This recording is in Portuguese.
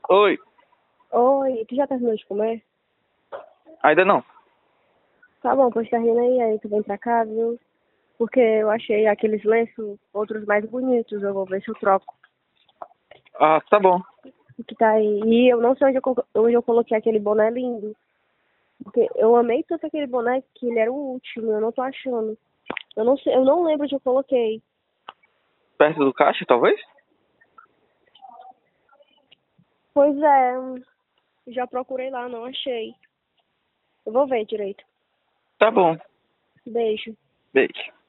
Oi, Oi, tu já terminou de comer? ainda não. Tá bom, pois termina aí tu vem pra cá, viu? Porque eu achei aqueles lenços, outros mais bonitos, eu vou ver se eu troco. Ah, tá bom. O que tá aí. E eu não sei onde eu coloquei aquele boné lindo. Porque eu amei tanto aquele boné que ele era o último, eu não tô achando. Eu não sei, eu não lembro onde eu coloquei. Perto do caixa, talvez? Pois é, já procurei lá, não achei. Eu vou ver direito. Tá bom. Beijo. Beijo.